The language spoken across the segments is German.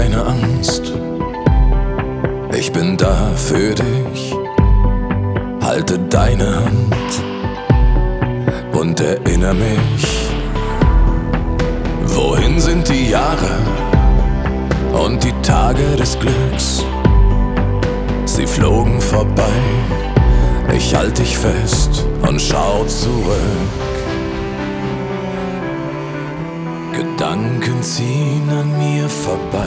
keine Angst, ich bin da für dich. Halte deine Hand und erinnere mich. Wohin sind die Jahre und die Tage des Glücks? Sie flogen vorbei, ich halte dich fest und schau zurück. Gedanken ziehen an mir vorbei.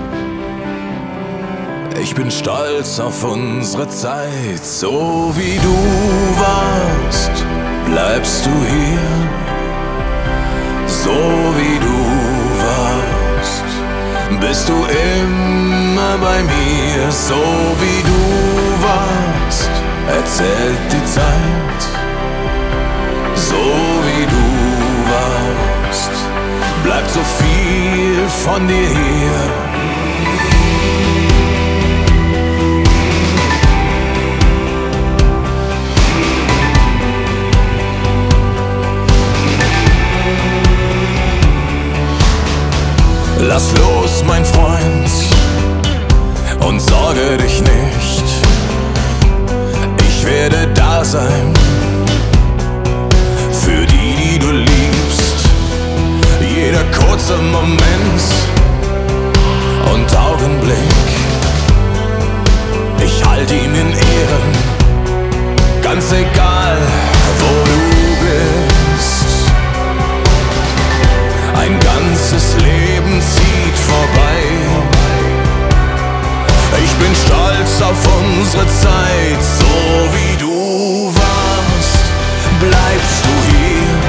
Ich bin stolz auf unsere Zeit. So wie du warst, bleibst du hier. So wie du warst, bist du immer bei mir. So wie du warst, erzählt die Zeit. So wie du warst, bleibt so viel von dir hier. Lass los, mein Freund, und sorge dich nicht. Ich werde da sein für die, die du liebst. Jeder kurze Moment und Augenblick, ich halte ihn in Ehren, ganz egal, wo du bist. Ein ganzes Leben zieht vorbei. Ich bin stolz auf unsere Zeit. So wie du warst, bleibst du hier.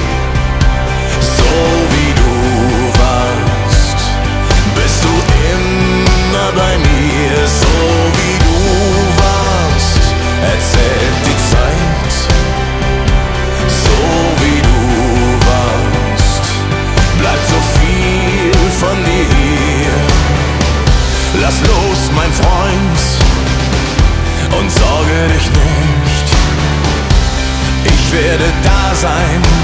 So wie du warst, bist du immer bei mir. So wie du warst, erzählt die Zeit. So wie du warst, bleibt so viel von dir hier. Lass los, mein Freund, und sorge dich nicht. Ich werde da sein